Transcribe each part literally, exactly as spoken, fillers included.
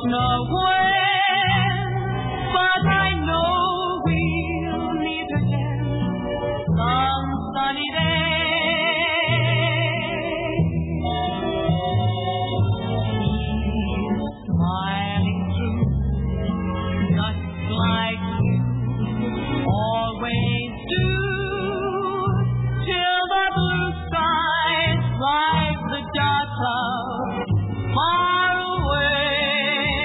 know when, but I know we'll meet again some sunny day. He's smiling through, just like you always do, till the blue skies drive the dark clouds far away.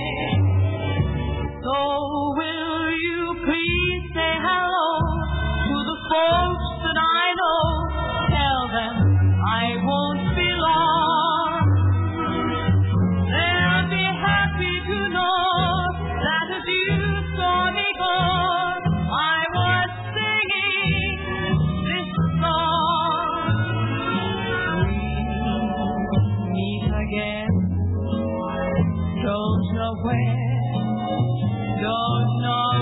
So will you please say hello to the folks that I know? Tell them I won't be long. They'll be happy to know that as you saw me go, I was singing this song. We'll meet again. Don't know where, don't know